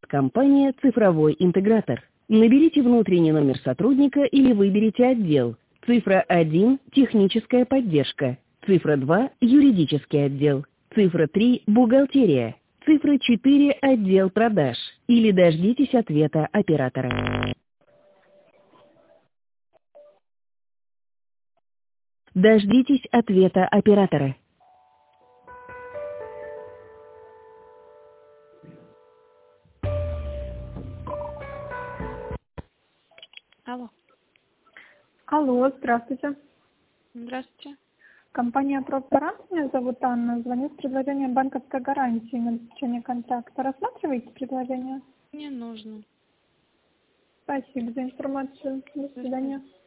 компания «Цифровой интегратор». Наберите внутренний номер сотрудника или выберите отдел. Цифра 1 – техническая поддержка. Цифра 2 – юридический отдел. Цифра 3 – бухгалтерия. Цифра 4 – отдел продаж. Или дождитесь ответа оператора. Дождитесь ответа оператора. Алло. Алло, здравствуйте. Здравствуйте. Компания «Профгарант», меня зовут Анна. Звоню с предложением банковской гарантии на обеспечение контракта. Рассматриваете предложение? Не нужно. Спасибо за информацию. До свидания.